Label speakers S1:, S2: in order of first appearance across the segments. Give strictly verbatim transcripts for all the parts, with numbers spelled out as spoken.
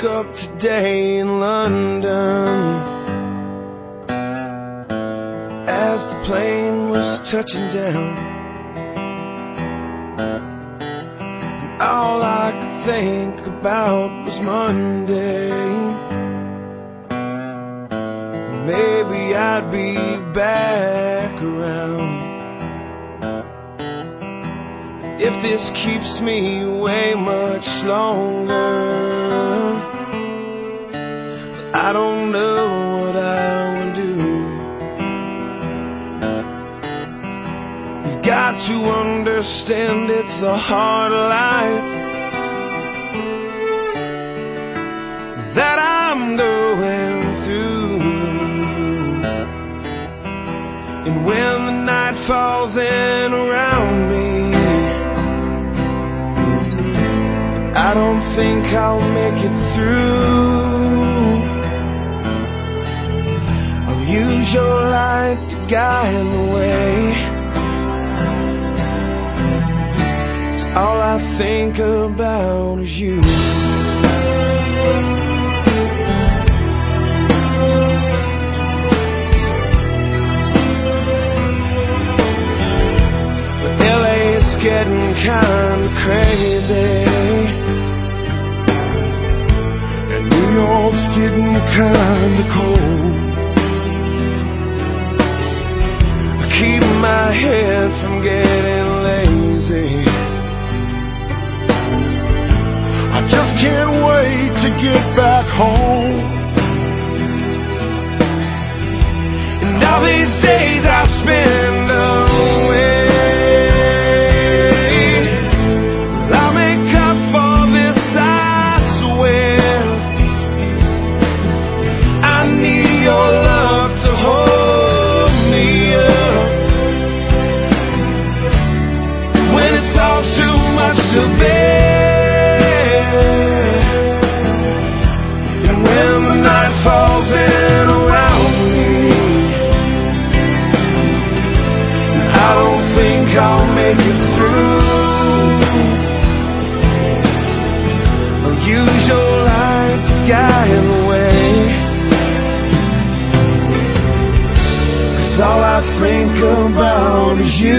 S1: up today in London as the plane was touching down, and all I could think about was Monday. Maybe I'd be back around. If this keeps me away much longer, I don't know what I will do. You've got to understand it's a hard life that I'm going through. And when the night falls in around me, I don't think I'll make it through. I'll use your light to guide the way. 'Cause all I think about is you. But L A's getting kinda crazy, New York's getting kinda cold. I keep my head from getting lazy. I just can't wait to get back home. And all these days I spend away, I'll make up for this, I swear. I need your love to hold me up when it's all too much to bear. And when the night falls in around me, I don't think I'll make it through. I'll use your light to guide the way. All I think about is you.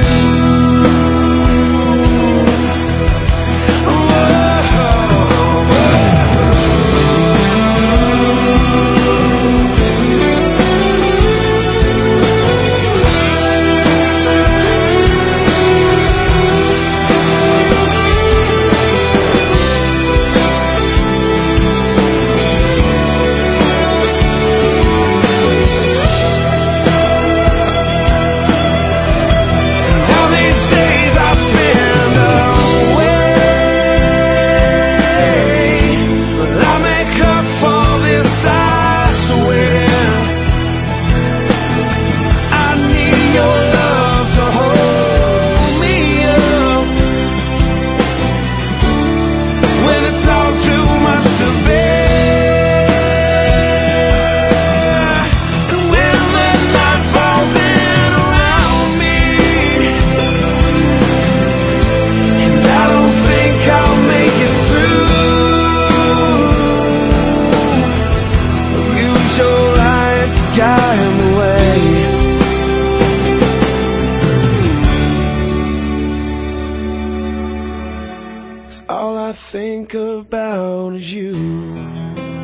S1: All I think about is you.